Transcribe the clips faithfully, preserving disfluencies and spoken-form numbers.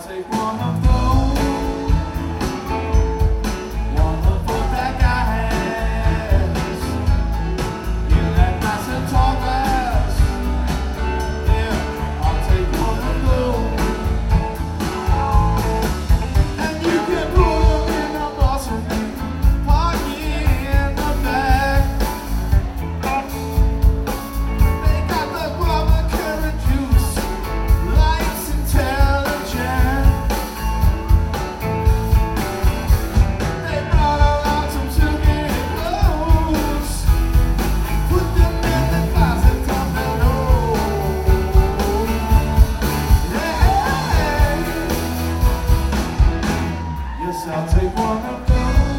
take one of those, one of what that guy has, in that nice and tall glass. Yeah, I'll take one of those, and you can put them in a bottle, park it in the back. They got the guava carrot juice, life's intelligent. They brought along some sugar clothes, put them in the closet down below. Yeah. Yes, I'll take one of those,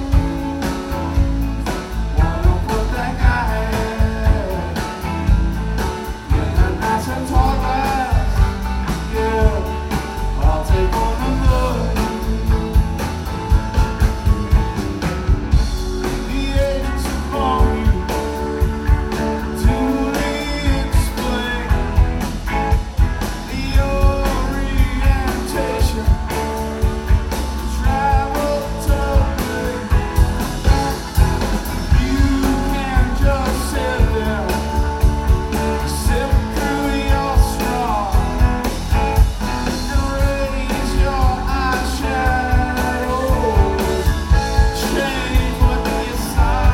one of what that guy had, in that nice and tall glass. Yeah, I'll take one of those. The agents are calling you to explain the orientation, travel totally. You can just sit there, sip through your straw, and raise your eyeshadows, change what you saw.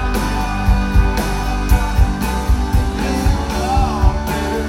It's love, baby.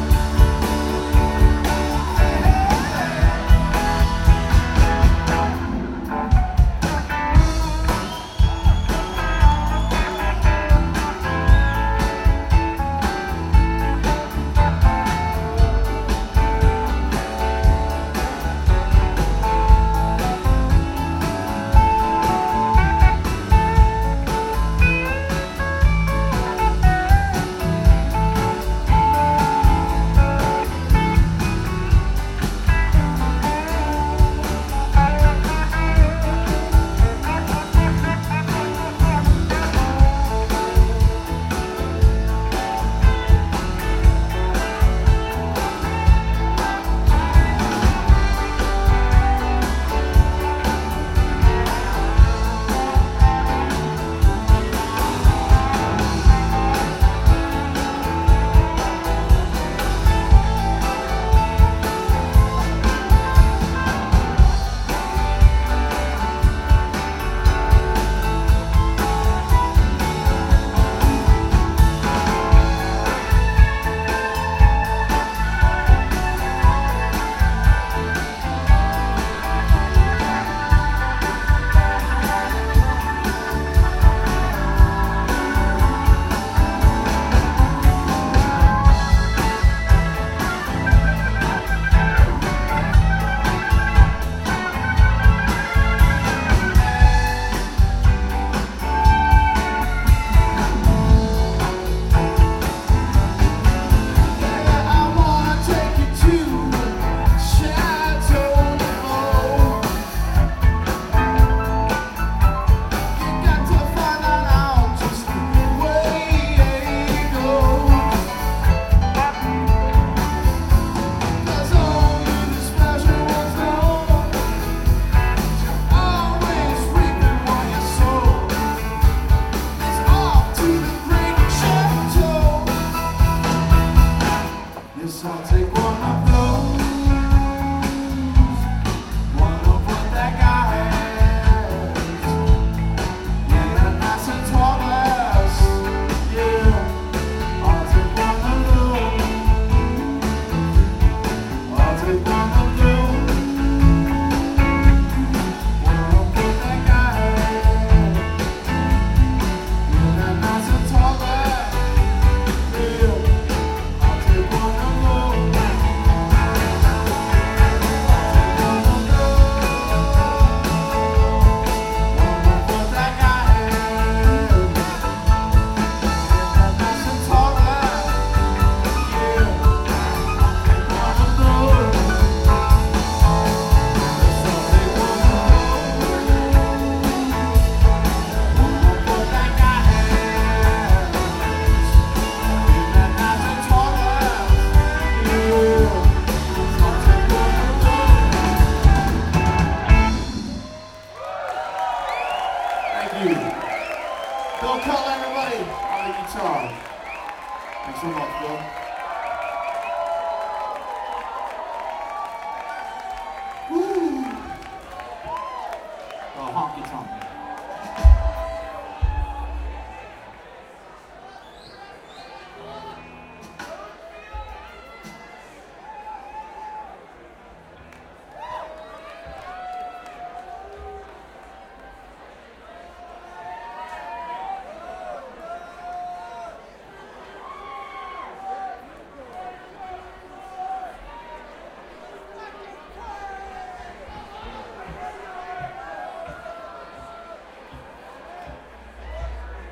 Yes, I'll take one of those.